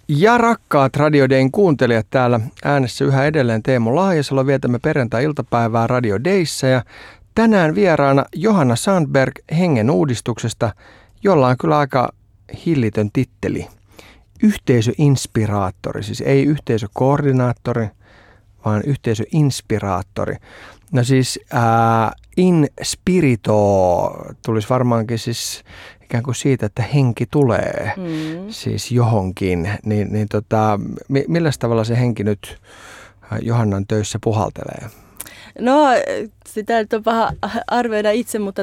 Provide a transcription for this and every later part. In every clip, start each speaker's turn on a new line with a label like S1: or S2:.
S1: Ja rakkaat Radio Dayn kuuntelijat, täällä äänessä yhä edelleen Teemu Laajasalo. Vietämme perjantai-iltapäivää Radio Dayssä ja tänään vieraana Johanna Sandberg Hengen uudistuksesta, jolla on kyllä aika hillitön titteli. Yhteisöinspiraattori, siis ei yhteisökoordinaattori, vaan yhteisöinspiraattori. No siis in spirito tulisi varmaankin siis ikään kuin siitä, että henki tulee siis johonkin. Millä tavalla se henki nyt Johannan töissä puhaltelee?
S2: No sitä nyt on paha arvioida itse, mutta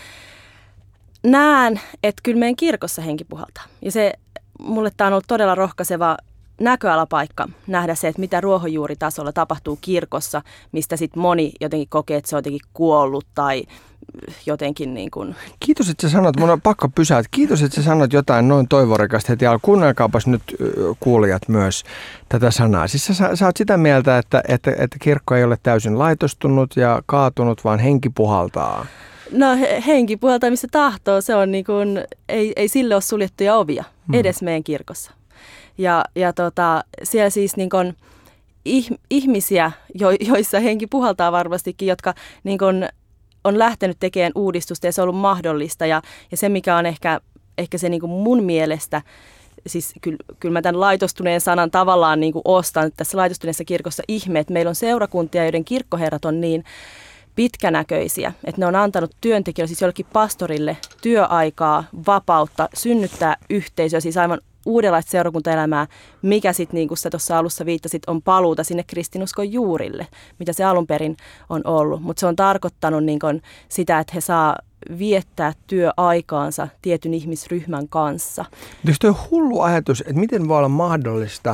S2: näen, että kyllä meidän kirkossa henki puhaltaa. Ja se mulle tämä on ollut todella rohkaiseva näköalapaikka nähdä se, että mitä ruohonjuuritasolla tapahtuu kirkossa, mistä sitten moni jotenkin kokee, että se on jotenkin kuollut tai jotenkin niin kuin.
S1: Kiitos, että sä sanot, mun on pakko pysäyttää. Kiitos, että sä sanot jotain noin toivorikasta heti alkuun. Kuunnelkaapas nyt kuulijat myös tätä sanaa. Siis sä oot sitä mieltä, että kirkko ei ole täysin laitostunut ja kaatunut, vaan henki puhaltaa.
S2: No henki puhaltaa, missä tahtoo. Se on niin kuin, ei sille ole suljettuja ovia edes meidän kirkossa. Ja siellä siis niin kuin ihmisiä, joissa henki puhaltaa varmastikin, jotka niin kuin on lähtenyt tekemään uudistusta ja se on ollut mahdollista. Ja se, mikä on ehkä se niin kuin mun mielestä, siis kyllä mä tämän laitostuneen sanan tavallaan niin kuin ostan tässä laitostuneessa kirkossa ihme, että meillä on seurakuntia, joiden kirkkoherrat on niin pitkänäköisiä, että ne on antanut työntekijöille, siis jollekin pastorille työaikaa, vapautta, synnyttää yhteisöä, siis aivan uudenlaista seurakuntaelämää, mikä sitten, niin kuin sä tuossa alussa viittasit, on paluuta sinne kristinuskon juurille, mitä se alun perin on ollut. Mutta se on tarkoittanut niin kuin sitä, että he saa viettää työaikaansa tietyn ihmisryhmän kanssa.
S1: Eikö toi hullu ajatus, että miten voi olla mahdollista,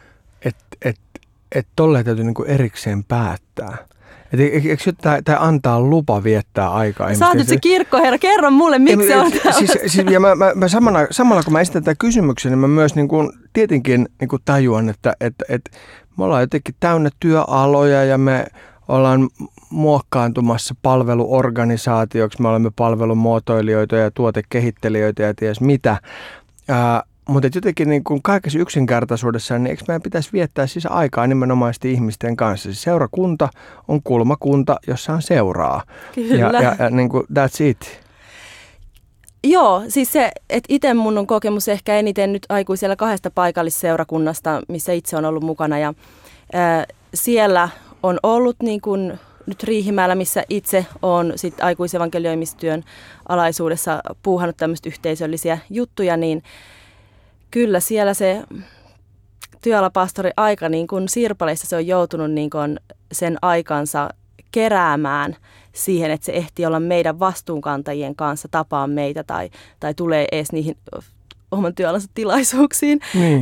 S1: että tolleen täytyy niin kuin erikseen päättää? Eikö tämä antaa lupa viettää aikaa?
S2: Sä oot nyt se kirkkoherra, kerro mulle, miksi se on
S1: ja mä samalla kun mä esitän tämän kysymyksen, niin mä myös niin kuin, tietenkin niin kuin tajuan, että me ollaan jotenkin täynnä työaloja ja me ollaan muokkaantumassa palveluorganisaatioksi, me olemme palvelumuotoilijoita ja tuotekehittelijöitä ja ties mitä. Mutta jotenkin niin kuin kaikessa yksinkertaisuudessaan, niin eikö meidän pitäisi viettää siis aikaa nimenomaisesti ihmisten kanssa? Siis seurakunta on kulmakunta, jossa on seuraa.
S2: Kyllä.
S1: Ja niin kuin that's it.
S2: Joo, siis se, että itse mun on kokemus ehkä eniten nyt aikuisella 2 paikallisseurakunnasta, missä itse on ollut mukana. Ja siellä on ollut niin kuin nyt Riihimäellä, missä itse olen sit aikuisevankelioimistyön alaisuudessa puuhannut tämmöistä yhteisöllisiä juttuja, niin kyllä siellä se työalapastori aika niin kuin sirpaleissa se on joutunut niin kuin sen aikansa keräämään siihen, että se ehtii olla meidän vastuunkantajien kanssa, tapaa meitä tai tulee edes niihin oman työalansa tilaisuuksiin. Niin.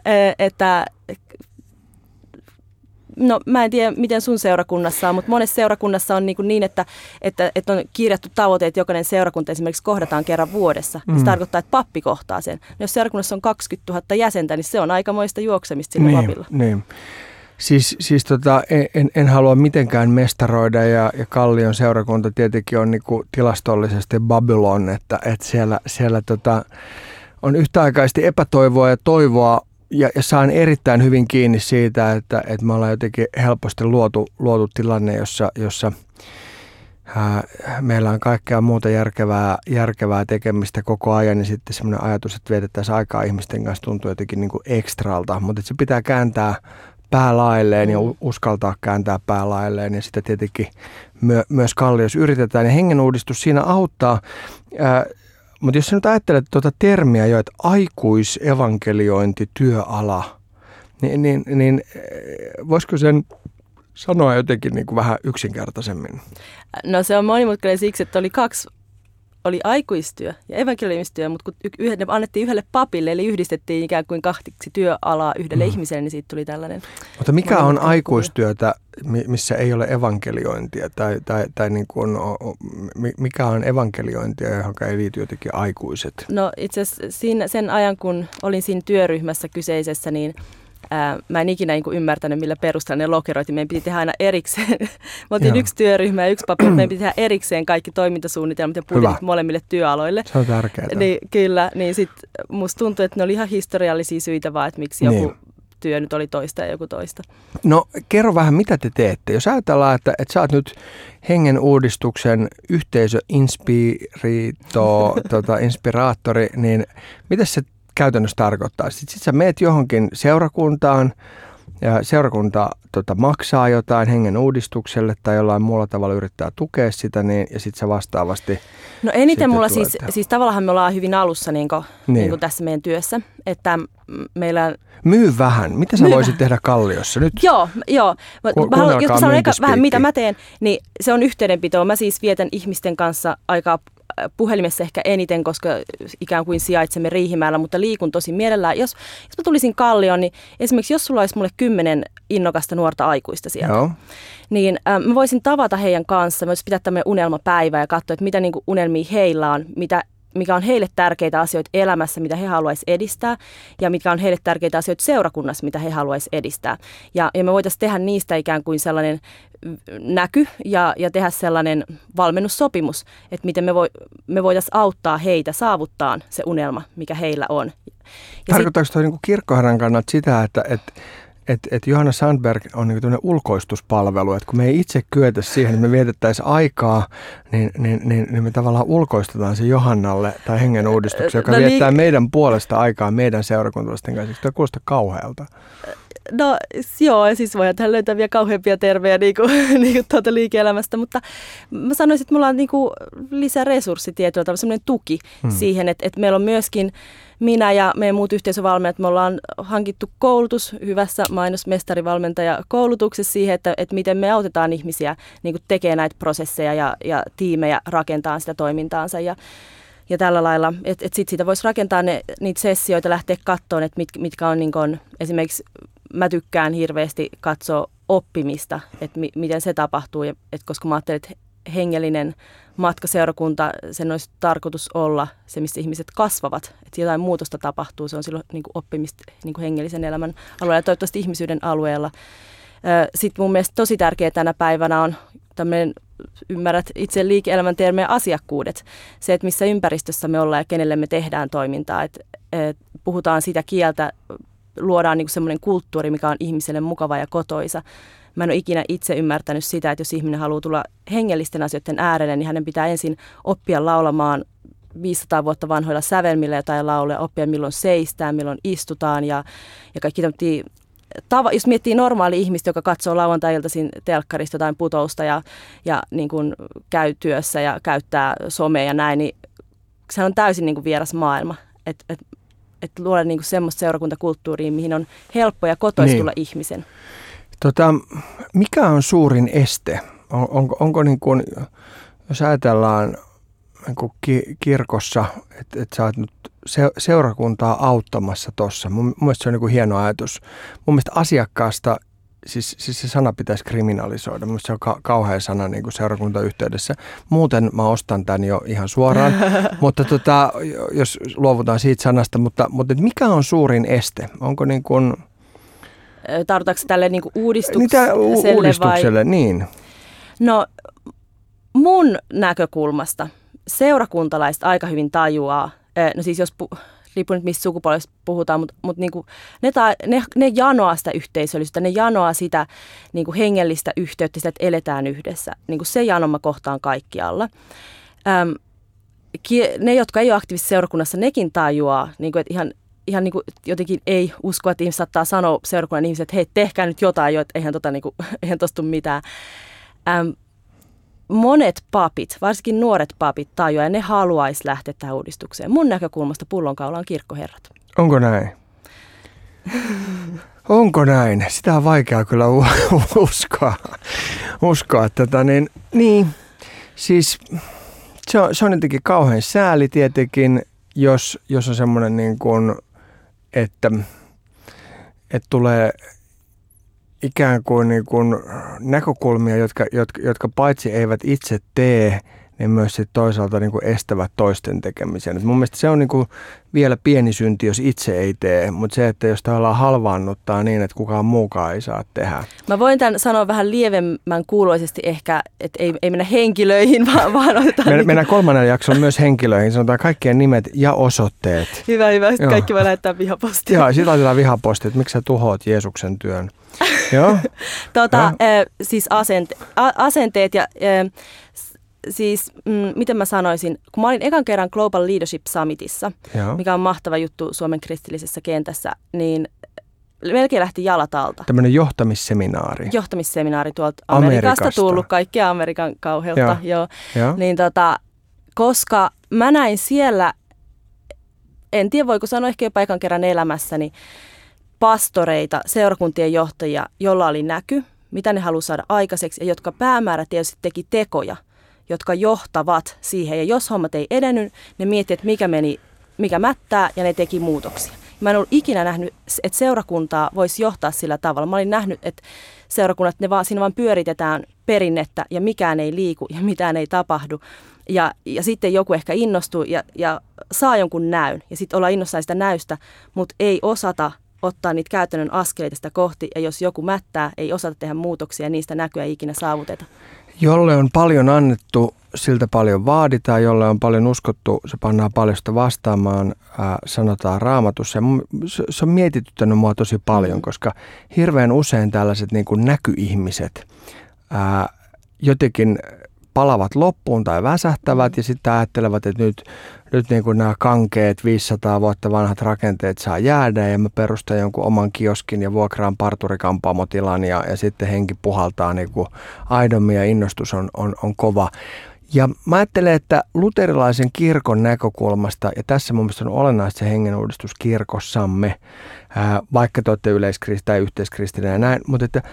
S2: No mä en tiedä, miten sun seurakunnassa on, mutta monessa seurakunnassa on niin että on kirjattu tavoite, että jokainen seurakunta esimerkiksi kohdataan kerran vuodessa. Se tarkoittaa, että pappi kohtaa sen. Jos seurakunnassa on 20 000 jäsentä, niin se on aikamoista juoksemista sillä papilla.
S1: Niin. Siis en halua mitenkään mestaroida ja Kallion seurakunta tietenkin on niinku tilastollisesti Babylon, että siellä on yhtäaikaisesti epätoivoa ja toivoa. Ja saan erittäin hyvin kiinni siitä, että me ollaan jotenkin helposti luotu tilanne, jossa meillä on kaikkea muuta järkevää tekemistä koko ajan. Ja sitten semmoinen ajatus, että vietettäisiin aikaa ihmisten kanssa tuntuu jotenkin niin kuin ekstralta. Mutta se pitää kääntää päälailleen ja uskaltaa kääntää päälailleen. Ja sitä tietenkin myös Kalliossa yritetään. Ja hengenuudistus siinä auttaa. Mutta jos sä nyt ajattelet tuota termiä jo, että aikuisevankeliointityöala, niin voisiko sen sanoa jotenkin niin kuin vähän yksinkertaisemmin?
S2: No se on monimutkainen siksi, että oli aikuistyö ja evankelioimistyö, mutta kun ne annettiin yhdelle papille, eli yhdistettiin ikään kuin 2 työalaa yhdelle ihmiselle, niin siitä tuli tällainen.
S1: Mutta mikä on aikuistyötä, missä ei ole evankeliointia, tai niin kuin mikä on evankeliointia, johon ei liity jotenkin aikuiset?
S2: No itse asiassa sen ajan, kun olin siinä työryhmässä kyseisessä, niin Mä en ikinä niin kuin ymmärtänyt, millä perusteella ne lokeroitiin. Meidän piti tehdä aina erikseen. Me oltiin yksi työryhmä ja yksi paperi, meidän piti tehdä erikseen kaikki toimintasuunnitelmat ja budjetit molemmille työaloille.
S1: Se on tärkeää.
S2: Niin, kyllä, niin sitten musta tuntui, että ne oli ihan historiallisia syitä vaan, että miksi joku työ nyt oli toista ja joku toista.
S1: No kerro vähän, mitä te teette. Jos ajatellaan, että sä oot nyt Hengen uudistuksen inspiraattori, niin mitä se käytännössä tarkoittaa? Sitten sä meet johonkin seurakuntaan ja seurakunta maksaa jotain Hengen uudistukselle tai jollain muulla tavalla yrittää tukea sitä, niin, ja sitten sä vastaavasti...
S2: No eniten mulla siis tavallaan me ollaan hyvin alussa niin kuin tässä meidän työssä, että meillä...
S1: Myy vähän. Mitä sä voisit tehdä Kalliossa nyt?
S2: Joo. Mä haluan, jos mä sanon vähän, mitä mä teen, niin se on yhteydenpito. Mä siis vietän ihmisten kanssa aikaa puhelimessa ehkä eniten, koska ikään kuin sijaitsemme Riihimäellä, mutta liikun tosi mielellään. Jos mä tulisin Kallioon, niin esimerkiksi jos sulla olisi mulle 10 innokasta nuorta aikuista sieltä, niin mä voisin tavata heidän kanssa, mä voisin pitää tämmöinen unelmapäivä ja katsoa, että mitä niin kuin unelmia heillä on, mikä on heille tärkeitä asioita elämässä, mitä he haluaisivat edistää, ja mitkä on heille tärkeitä asioita seurakunnassa, mitä he haluaisivat edistää. Ja me voitaisiin tehdä niistä ikään kuin sellainen näky ja tehdä sellainen valmennussopimus, että miten me voitaisiin auttaa heitä saavuttaa se unelma, mikä heillä on.
S1: Tarkoittaako toi niin kirkkoherran kannalta sitä, että Johanna Sandberg on niin kuin ulkoistuspalvelu, että kun me ei itse kyetä siihen, että me vietettäisiin aikaa, niin me tavallaan ulkoistetaan se Johannalle tai Hengen uudistuksen, joka viettää meidän puolesta aikaa meidän seurakuntalaisten kanssa. Tuo kuulostaa kauhealta.
S2: No joo, ja siis voidaan löytää vielä kauheampia tervejä niin kuin liike-elämästä, mutta mä sanoisin, että mulla on niin kuin lisää resurssi tietyllä tavalla, semmoinen tuki siihen, että meillä on myöskin minä ja meidän muut yhteisövalmentajat, me ollaan hankittu koulutus hyvässä mainosmestarivalmentajakoulutuksessa siihen, että miten me autetaan ihmisiä niin kuin tekemään näitä prosesseja ja tiimejä rakentaa sitä toimintaansa ja tällä lailla, että sitten siitä voisi rakentaa niitä sessioita, lähteä katsomaan, että mitkä on, niin kuin, esimerkiksi mä tykkään hirveästi katsoa oppimista, että miten se tapahtuu, koska mä ajattelin, että hengellinen matkaseurakunta, sen olisi tarkoitus olla se, missä ihmiset kasvavat, että jotain muutosta tapahtuu, se on silloin niin kuin oppimista niin kuin hengellisen elämän alueella ja toivottavasti ihmisyyden alueella. Sitten mun mielestä tosi tärkeää tänä päivänä on tämmöinen, ymmärrät itse liike-elämän termejä, asiakkuudet. Se, että missä ympäristössä me ollaan ja kenelle me tehdään toimintaa, että puhutaan sitä kieltä, luodaan niin kuin semmoinen kulttuuri, mikä on ihmiselle mukava ja kotoisa. Mä en ole ikinä itse ymmärtänyt sitä, että jos ihminen haluaa tulla hengellisten asioiden äärelle, niin hänen pitää ensin oppia laulamaan 500 vuotta vanhoilla sävelmillä jotain lauleja, oppia milloin seistään, milloin istutaan ja kaikki tämmöisiä. Jos miettii normaali ihmistä, joka katsoo lauantai-iltaisin telkkarista jotain putousta ja niin kuin käy työssä ja käyttää somea ja näin, niin se on täysin niin kuin vieras maailma. Että luoda niin kuin semmoista seurakuntakulttuuria, mihin on helppo ja kotoista tulla ihmisen.
S1: Mikä on suurin este? Onko niin kuin, jos ajatellaan niin kuin kirkossa, että sä oot nyt seurakuntaa auttamassa tuossa. Mun mielestä se on niin kuin hieno ajatus. Mun mielestä asiakkaasta, siis se sana pitäisi kriminalisoida. Mun mielestä se on kauhea sana niin kuin seurakuntayhteydessä. Muuten mä ostan tämän jo ihan suoraan, mutta jos luovutaan siitä sanasta. Mutta mikä on suurin este? Onko niin kuin...
S2: Tarkoitatko tälle niin kuin uudistukselle vai?
S1: Niin.
S2: No mun näkökulmasta seurakuntalaiset aika hyvin tajuaa, no siis jos riippuu nyt mistä sukupolvesta puhutaan, mutta niin kuin ne janoaa sitä yhteisöllisyyttä, ne janoaa sitä niin kuin hengellistä yhteyttä, sitä, että eletään yhdessä. Niin kuin se jano mä kohtaan kaikkialla. Ne, jotka ei ole aktiivisesti seurakunnassa, nekin tajuaa, niin kuin, että ihan niin kuin jotenkin ei usko, että ihmiset saattaa sanoa seurakunnan ihmiset, että hei, tehkää nyt jotain jo, että eihän tosta tule mitään. Monet papit, varsinkin nuoret papit tajuaa, ja ne haluaisi lähteä tähän uudistukseen. Mun näkökulmasta pullonkaula on kirkkoherrat.
S1: Onko näin? Onko näin? Sitä on vaikea kyllä uskoa. Niin, siis se on jotenkin kauhean sääli tietenkin, jos on semmoinen niin kuin, että tulee ikään kuin, näkökulmia, jotka paitsi eivät itse tee niin myös sit toisaalta niin kuin estävät toisten tekemisen. Et mun mielestä se on niin kuin vielä pieni synti, jos itse ei tee, mutta se, että jos tavallaan halvaannuttaa niin, että kukaan muukaan ei saa tehdä.
S2: Mä voin tämän sanoa vähän lievemmän kuuloisesti ehkä, että ei mennä henkilöihin, vaan otetaan...
S1: Mennään kolmannen jakson myös henkilöihin, sanotaan kaikkien nimet ja osoitteet.
S2: Hyvä. Sitten kaikki voi lähettää vihapostia.
S1: Joo, sitten laitetaan vihapostia, että miksi sä tuhoat Jeesuksen työn. Joo.
S2: Siis asenteet ja... Siis, miten mä sanoisin, kun mä olin ekan kerran Global Leadership Summitissa, mikä on mahtava juttu Suomen kristillisessä kentässä, melkein lähti jalat alta.
S1: Tämmöinen johtamisseminaari.
S2: Johtamisseminaari tuolta Amerikasta tullut, kaikkia Amerikan kauheutta. Joo. Niin koska mä näin siellä, en tiedä voiko sanoa ehkä jopa ekan kerran elämässäni, pastoreita, seurakuntien johtajia, jolla oli näky, mitä ne haluaa saada aikaiseksi ja jotka päämäärä tietysti teki tekoja, jotka johtavat siihen. Ja jos hommat ei edennyt, ne miettivät, että mikä mättää ja ne teki muutoksia. Mä en ollut ikinä nähnyt, että seurakuntaa voisi johtaa sillä tavalla. Mä olin nähnyt, että seurakunnat, siinä vaan pyöritetään perinnettä ja mikään ei liiku ja mitään ei tapahdu. Ja sitten joku ehkä innostuu ja saa jonkun näyn ja sitten ollaan innossaan sitä näystä, mutta ei osata ottaa niitä käytännön askeleita sitä kohti ja jos joku mättää, ei osata tehdä muutoksia ja niistä näkyä ei ikinä saavuteta. Jolle on paljon annettu, siltä paljon vaaditaan, jolle on paljon uskottu, se pannaan paljon sitä vastaamaan, sanotaan Raamatussa. Se on mietityttänyt mua tosi paljon, koska hirveän usein tällaiset niin kuin näkyihmiset jotenkin palavat loppuun tai väsähtävät ja sitten ajattelevat, että nyt niin kuin nämä kankeet 500 vuotta vanhat rakenteet saa jäädä ja mä perustan jonkun oman kioskin ja vuokraan parturikampaamotilan ja sitten henki puhaltaa niin kuin aidommin ja innostus on kova. Ja mä ajattelen, että luterilaisen kirkon näkökulmasta, ja tässä mun mielestä on olennaista se hengenuudistus kirkossamme, vaikka te olette yleiskristillinen tai yhteiskristillinen ja näin, mutta että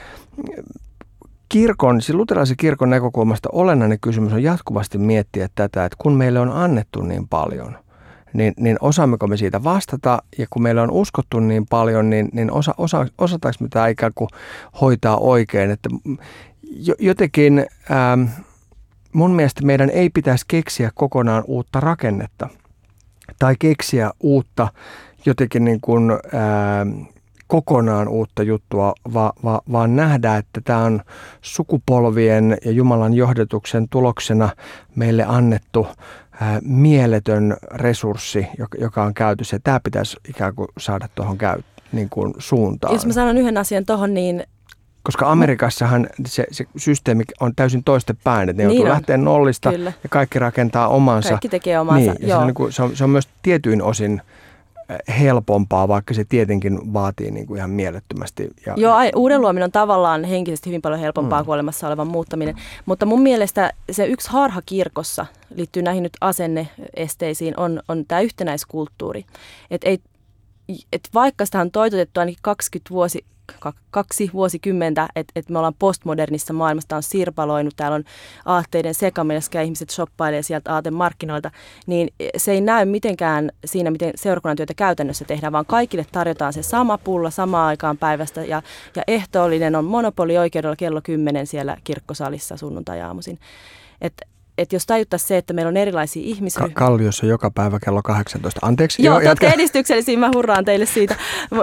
S2: siis luterilaisen kirkon näkökulmasta olennainen kysymys on jatkuvasti miettiä tätä, että kun meille on annettu niin paljon, niin osaammeko me siitä vastata, ja kun meille on uskottu niin paljon, niin osataanko me tämä ikään kuin hoitaa oikein, että jotenkin mun mielestä meidän ei pitäisi keksiä kokonaan uutta rakennetta tai keksiä uutta jotenkin niin kuin kokonaan uutta juttua, vaan nähdä, että tämä on sukupolvien ja Jumalan johdatuksen tuloksena meille annettu mieletön resurssi, joka on käytössä. Ja tämä pitäisi ikään kuin saada tuohon niin kuin suuntaan. Jos mä sanon yhden asian tuohon, niin...
S1: Koska Amerikassahan se systeemi on täysin toistepäin, että ne joutuu lähteä nollista ja kaikki rakentaa omansa.
S2: Kaikki tekee omansa,
S1: niin, se on myös tietyin osin helpompaa, vaikka se tietenkin vaatii niin kuin ihan mielettömästi.
S2: Uuden luominen on tavallaan henkisesti hyvin paljon helpompaa kuin olemassa olevan muuttaminen. Mutta mun mielestä se yksi harha kirkossa liittyy näihin nyt asenneesteisiin on tämä yhtenäiskulttuuri. Et vaikka sitä on toitotettu ainakin 2 vuosikymmentä, että me ollaan postmodernissa maailmassa, tämä on sirpaloinut, täällä on aatteiden sekamelska ja ihmiset shoppailee sieltä aatemarkkinoilta, niin se ei näy mitenkään siinä, miten seurakunnan työtä käytännössä tehdään, vaan kaikille tarjotaan se sama pulla samaan aikaan päivästä ja ehtoollinen on monopolioikeudella kello 10 siellä kirkkosalissa sunnuntai-aamuisin. Että jos tajuttaisiin se, että meillä on erilaisia ihmisryhmiä.
S1: Kalliossa joka päivä kello 18. Anteeksi.
S2: Joo, te edistyksellisiä, mä hurraan teille siitä.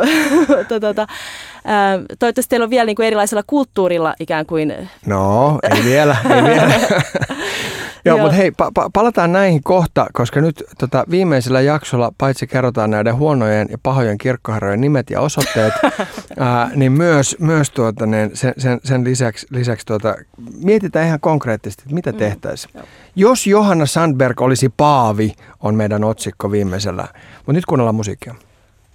S2: Toivottavasti teillä on vielä niin kuin erilaisella kulttuurilla ikään kuin.
S1: No, ei vielä. Joo, mutta hei, palataan näihin kohta, koska nyt viimeisellä jaksolla paitsi kerrotaan näiden huonojen ja pahojen kirkkoherrojen nimet ja osoitteet, niin myös sen lisäksi mietitään ihan konkreettisesti, että mitä tehtäisiin. Jos Johanna Sandberg olisi paavi, on meidän otsikko viimeisellä. Mutta nyt kuunnellaan musiikkia.